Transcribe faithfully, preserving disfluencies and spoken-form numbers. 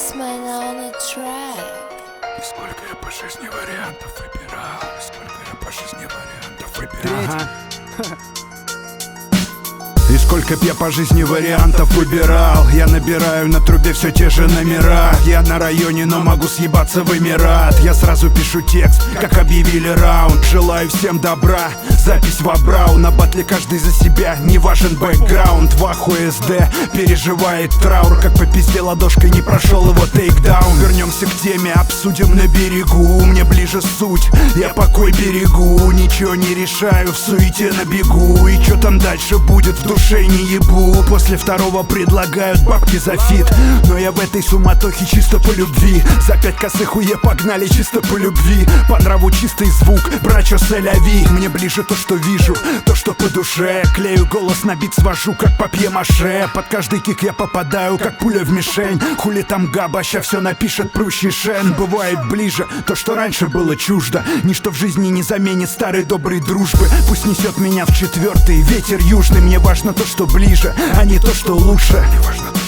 Bassman on the track. И сколько я по жизни вариантов выбирал, и сколько я по жизни вариантов выбирал. Ага. И сколько б я по жизни вариантов выбирал. Я набираю на трубе все те же номера. Я на районе, но могу съебаться в Эмират. Я сразу пишу текст, как объявили раунд. Желаю всем добра, запись в Абрау. На батле каждый за себя, не важен бэкграунд. В аху эс дэ переживает траур, как по пизде ладошкой не прошел его тейкдаун. Вернемся к теме, обсудим на берегу. Мне ближе суть, я покой берегу. Ничего не решаю, в суете на бегу. И чё там дальше будет, в душе не ебу. После второго предлагают бабки за фит, но я в этой суматохе чисто по любви. За пять косых уе погнали чисто по любви. По нраву чистый звук, брачо сэляви. Мне ближе то, что вижу, то, что по душе. Клею голос на бит, свожу, как папье-маше. Под каждый кик я попадаю, как пуля в мишень. Хули там габа, ща все напишет прущий шен. Бывает ближе то, что раньше было чуждо. Ничто в жизни не заменит старой доброй дружбы. Пусть несет меня в четвертый ветер южный. Мне важно то, что ближе, а не то, что лучше. Мне важно то,